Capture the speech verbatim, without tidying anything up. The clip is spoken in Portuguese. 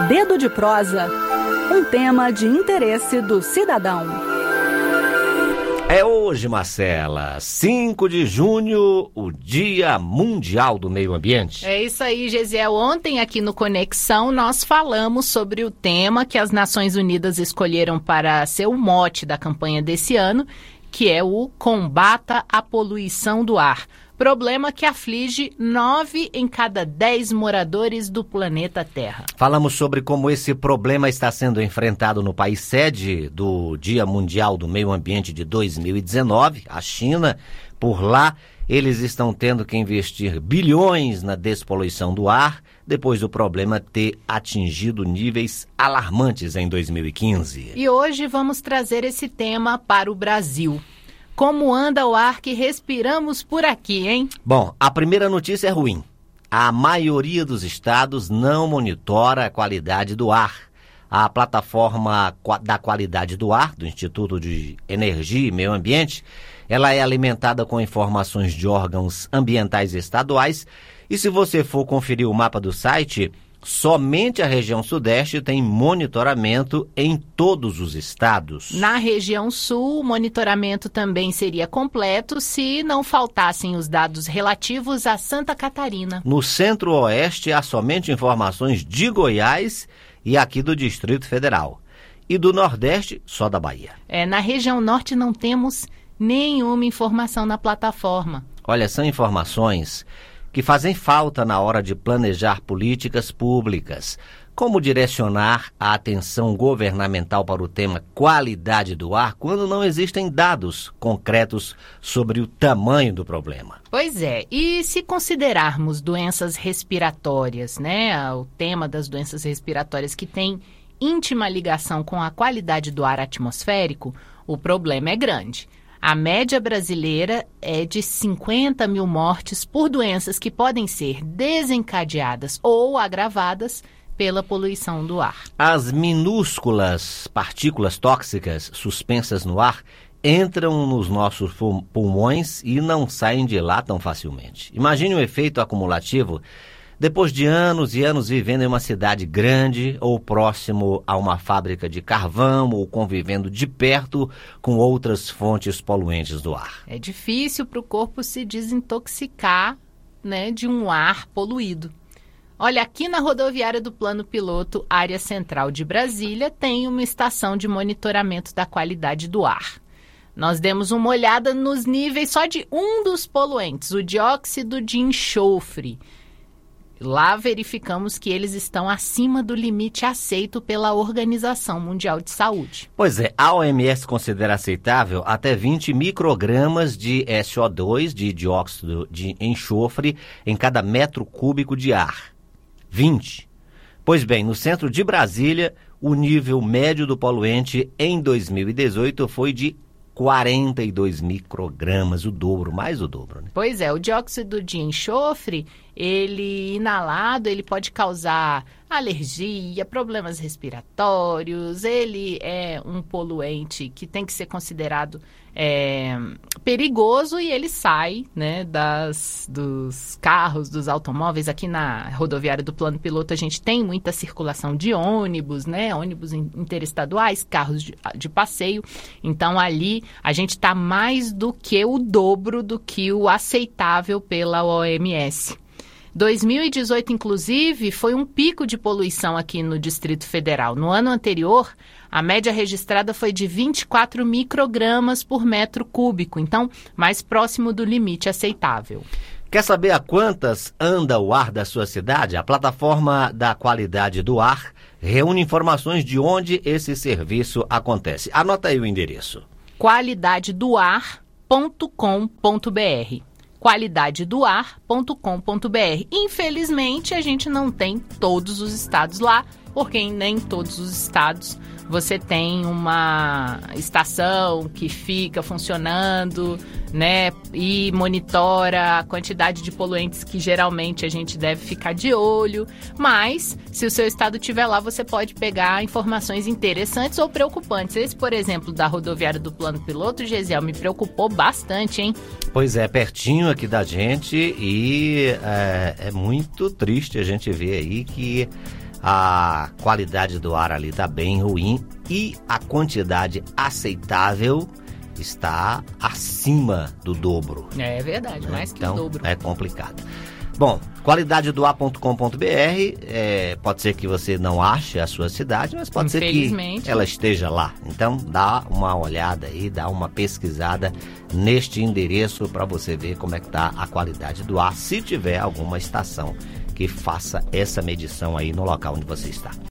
Dedo de prosa, um tema de interesse do cidadão. É hoje, Marcela, cinco de junho, o Dia Mundial do Meio Ambiente. É isso aí, Gesiel. Ontem aqui no Conexão nós falamos sobre o tema que as Nações Unidas escolheram para ser o mote da campanha desse ano, que é o Combata a Poluição do Ar. Problema que aflige nove em cada dez moradores do planeta Terra. Falamos sobre como esse problema está sendo enfrentado no país sede do Dia Mundial do Meio Ambiente de dois mil e dezenove, a China. Por lá, eles estão tendo que investir bilhões na despoluição do ar, depois do problema ter atingido níveis alarmantes em dois mil e quinze. E hoje vamos trazer esse tema para o Brasil. Como anda o ar que respiramos por aqui, hein? Bom, a primeira notícia é ruim. A maioria dos estados não monitora a qualidade do ar. A plataforma da qualidade do ar, do Instituto de Energia e Meio Ambiente, ela é alimentada com informações de órgãos ambientais estaduais. E se você for conferir o mapa do site, somente a região sudeste tem monitoramento em todos os estados. Na região sul, o monitoramento também seria completo se não faltassem os dados relativos a Santa Catarina. No centro-oeste, há somente informações de Goiás e aqui do Distrito Federal. E do nordeste, só da Bahia. É, na região norte não temos nenhuma informação na plataforma. Olha, são informações que fazem falta na hora de planejar políticas públicas. Como direcionar a atenção governamental para o tema qualidade do ar quando não existem dados concretos sobre o tamanho do problema? Pois é, e se considerarmos doenças respiratórias, né, o tema das doenças respiratórias que tem íntima ligação com a qualidade do ar atmosférico, o problema é grande. A média brasileira é de cinquenta mil mortes por doenças que podem ser desencadeadas ou agravadas pela poluição do ar. As minúsculas partículas tóxicas suspensas no ar entram nos nossos pulmões e não saem de lá tão facilmente. Imagine o efeito acumulativo depois de anos e anos vivendo em uma cidade grande ou próximo a uma fábrica de carvão ou convivendo de perto com outras fontes poluentes do ar. É difícil para o corpo se desintoxicar, né, de um ar poluído. Olha, aqui na rodoviária do Plano Piloto, área central de Brasília, tem uma estação de monitoramento da qualidade do ar. Nós demos uma olhada nos níveis só de um dos poluentes, o dióxido de enxofre. Lá verificamos que eles estão acima do limite aceito pela Organização Mundial de Saúde. Pois é, a O M S considera aceitável até vinte microgramas de S O dois, de dióxido de enxofre, em cada metro cúbico de ar. vinte. Pois bem, no centro de Brasília, o nível médio do poluente em dois mil e dezoito foi de quarenta e dois microgramas, o dobro, mais o dobro, né? Pois é, o dióxido de enxofre, ele inalado, ele pode causar alergia, problemas respiratórios, ele é um poluente que tem que ser considerado é, perigoso e ele sai, né, das, dos carros, dos automóveis. Aqui na rodoviária do Plano Piloto a gente tem muita circulação de ônibus, né, ônibus interestaduais, carros de, de passeio, então ali a gente está mais do que o dobro do que o aceitável pela O M S. dois mil e dezoito, inclusive, foi um pico de poluição aqui no Distrito Federal. No ano anterior, a média registrada foi de vinte e quatro microgramas por metro cúbico, então mais próximo do limite aceitável. Quer saber a quantas anda o ar da sua cidade? A plataforma da qualidade do ar reúne informações de onde esse serviço acontece. Anota aí o endereço. qualidade do ar ponto com ponto b r qualidade do ar ponto com ponto b r. Infelizmente, a gente não tem todos os estados lá, porque em nem todos os estados você tem uma estação que fica funcionando, né, e monitora a quantidade de poluentes que geralmente a gente deve ficar de olho. Mas, se o seu estado estiver lá, você pode pegar informações interessantes ou preocupantes. Esse, por exemplo, da rodoviária do Plano Piloto, Gesiel, me preocupou bastante, hein? Pois é, pertinho aqui da gente, e é, é muito triste a gente ver aí que a qualidade do ar ali está bem ruim e a quantidade aceitável está acima do dobro. É verdade, mais que então, o dobro. É complicado. Bom, qualidade do ar ponto com ponto b r, é, pode ser que você não ache a sua cidade, mas pode ser que ela esteja lá. Então, dá uma olhada aí, dá uma pesquisada neste endereço para você ver como é que está a qualidade do ar, se tiver alguma estação que faça essa medição aí no local onde você está.